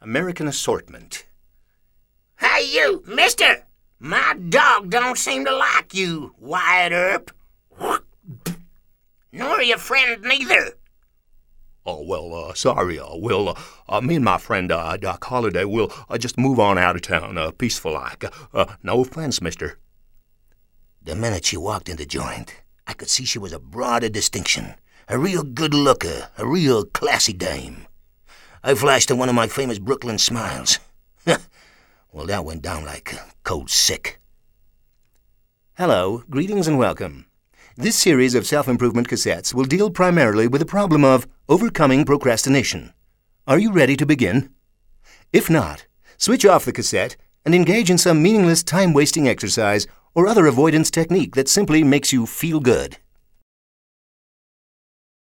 American assortment. Hey, you, mister! My dog don't seem to like you, Wyatt Earp. Nor your friend neither. Oh, well, sorry, Will. Me and my friend, Doc Holliday, will just move on out of town, peaceful-like. No offense, mister. The minute she walked in the joint, I could see she was a broad of distinction, a real good looker, a real classy dame. I flashed her one of my famous Brooklyn smiles. Well, that went down like cold sick. Hello, greetings and welcome. This series of self-improvement cassettes will deal primarily with the problem of overcoming procrastination. Are you ready to begin? If not, switch off the cassette and engage in some meaningless time-wasting exercise or other avoidance technique that simply makes you feel good.